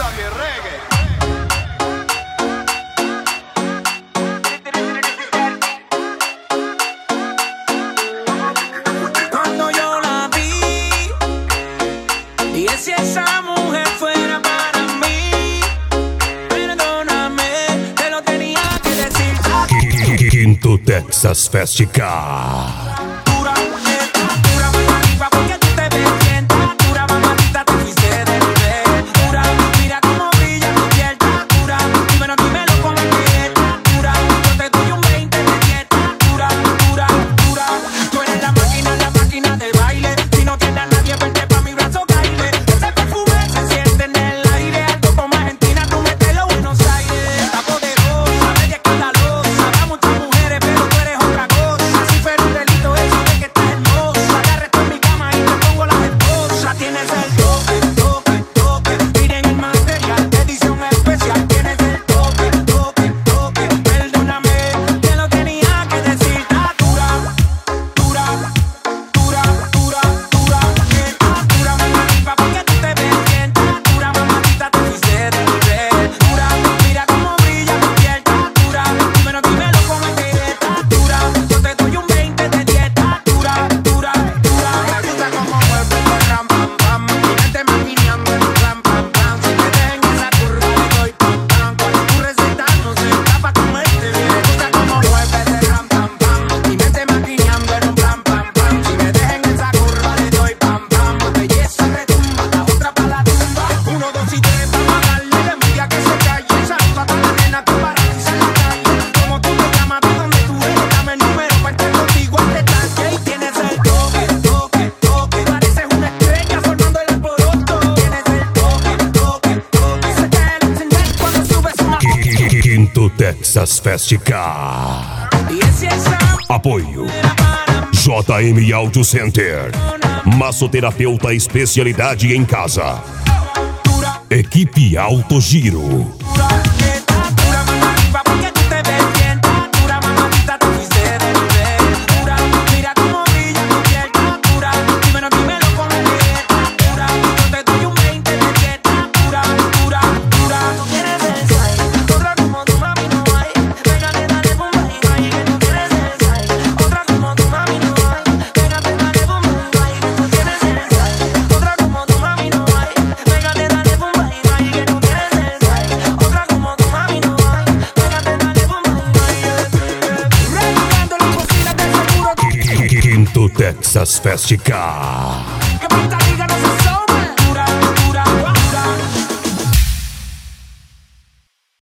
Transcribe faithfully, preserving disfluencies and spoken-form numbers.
Cuando yo la vi, dije si esa mujer fuera para mí, perdóname, te lo tenía que decir. Quinto Texas Festival. Quinto Texas Festival. Apoio J M Audio Center, massoterapeuta especialidade em casa. Equipe Alto Giro. Quinto Texas Festival.